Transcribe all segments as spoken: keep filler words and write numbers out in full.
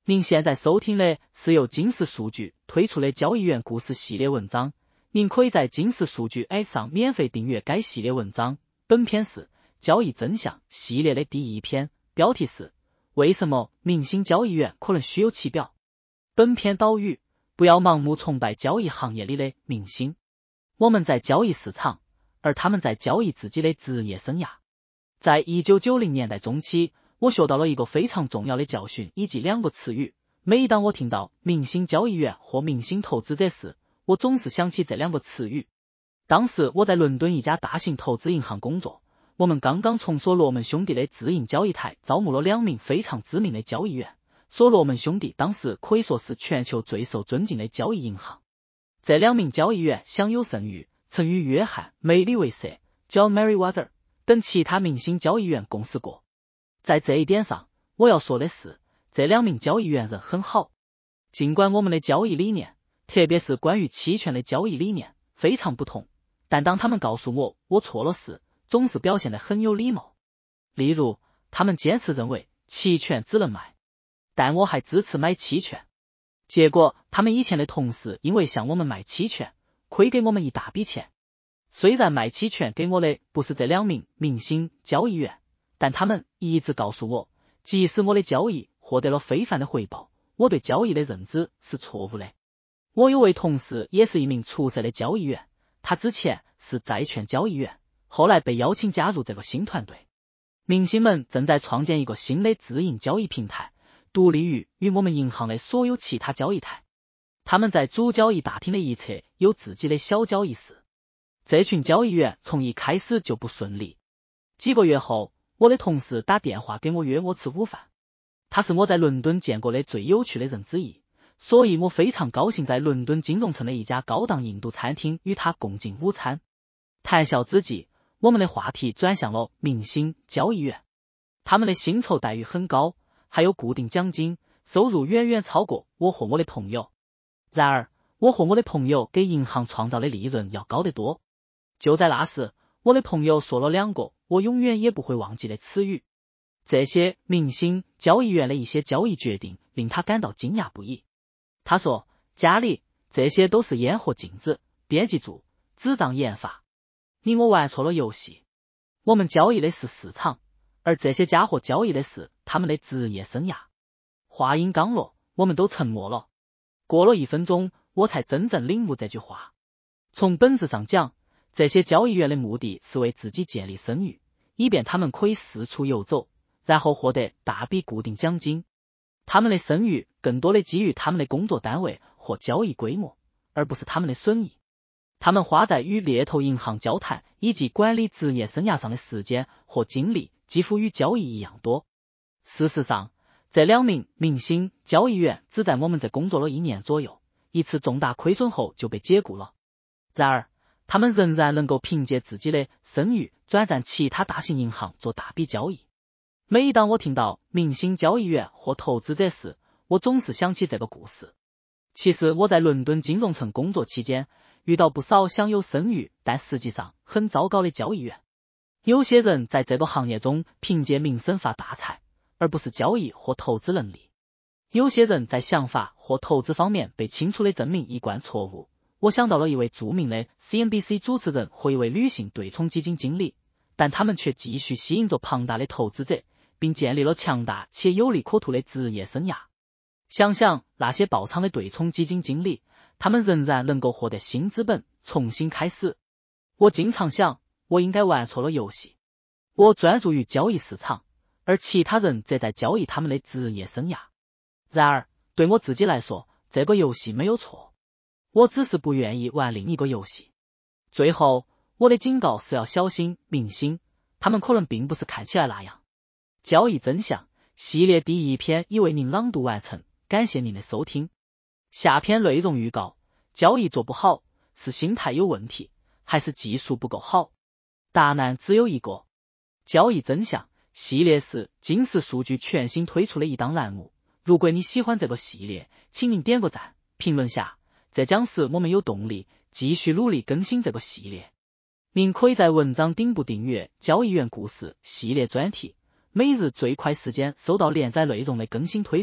您现在收听的是由金石数据推出的交易员故事系列文章，您可以在金石数据 App 上免费订阅该系列文章。本篇是交易真相系列的第一篇，标题是为什么明星交易员可能虚有其表。本篇导语：不要盲目崇拜交易行业里的明星，我们在交易市场，而他们在交易自己的职业生涯。在一九九零年代中期，我学到了一个非常重要的教训以及两个词语。每当我听到明星交易员或明星投资者时，我总是想起这两个词语。当时我在伦敦一家大型投资银行工作，我们刚刚从所罗门兄弟的自营交易台招募了两名非常知名的交易员。所罗门兄弟当时可以说是全球最受尊敬的交易银行。这两名交易员享有盛誉，曾与约翰·梅里维瑟 （John Meriwether） 等其他明星交易员共事过。在这一点上，我要说的是，这两名交易员人很好。尽管我们的交易理念，特别是关于期权的交易理念非常不同，但当他们告诉我我错了时，总是表现得很有礼貌。例如，他们坚持认为期权只能卖，但我还支持买期权。结果，他们以前的同事因为向我们卖期权，亏给我们一大笔钱。虽然卖期权给我的不是这两名明星交易员，但他们一直告诉我，即使我的交易获得了非凡的回报，我对交易的认知是错误的。我有位同事也是一名出色的交易员，他之前是债券交易员，后来被邀请加入这个新团队。明星们正在创建一个新的自营交易平台，独立于与我们银行的所有其他交易台。他们在主交易大厅的一侧有自己的小交易室。这群交易员从一开始就不顺利。几个月后，我的同事打电话给我约我吃午饭。他是我在伦敦见过的最有趣的人之一，所以我非常高兴在伦敦金融城的一家高档印度餐厅与他共进午餐。谈笑之际，我们的话题转向了明星交易员。他们的薪酬待遇很高，还有固定奖金，收入远远超过我和我的朋友。然而，我和我的朋友给银行创造的利润要高得多。就在那时，我的朋友说了两个我永远也不会忘记的词语。这些明星交易员的一些交易决定令他感到惊讶不已。他说：“家里这些都是烟和镜子，别记住，纸张研发。你我玩错了游戏。我们交易的是市场，而这些家伙交易的是他们的职业生涯。”话音刚落，我们都沉默了。过了一分钟，我才真正领悟这句话。从本质上讲，这些交易员的目的是为自己建立声誉，以便他们可以四处游走，然后获得大笔固定奖金。他们的声誉更多的基于他们的工作单位或交易规模，而不是他们的损益。他们花在与猎头银行交谈以及管理职业生涯上的时间或精力几乎与交易一样多。事实上，这两名明星交易员只在我们这工作了一年左右，一次重大亏损后就被解雇了。然而，他们仍然能够凭借自己的声誉转战其他大型银行做大笔交易。每当我听到明星交易员或投资者时，我总是想起这个故事。其实我在伦敦金融城工作期间，遇到不少享有声誉但实际上很糟糕的交易员。有些人在这个行业中凭借名声发大财，而不是交易或投资能力。有些人在想法或投资方面被清楚地证明一贯错误。我想到了一位著名的 C N B C 主持人和一位女性对冲基金经理，但他们却继续吸引着庞大的投资者，并建立了强大且有利可图的职业生涯。想想那些爆仓的对冲基金经理，他们仍然能够获得新资本，重新开始。我经常想，我应该玩错了游戏。我专注于交易市场，而其他人则在交易他们的职业生涯。然而，对我自己来说，这个游戏没有错。我只是不愿意玩另一个游戏。最后，我的警告是要小心明星，他们可能并不是看起来那样。交易真相系列第一篇已为您朗读完成，感谢您的收听。下篇内容预告：交易做不好，是心态有问题，还是技术不够好？答案只有一个。交易真相系列是金石数据全新推出的一档栏目。如果你喜欢这个系列，请您点个赞，评论下，这将使我们有动力继续努力更新这个系列。您可以在文章顶部订阅交易员故事系列专题，每日最快时间收到连载内容的更新推送，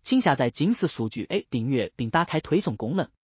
请下载金石数据 A 订阅并打开推送功能。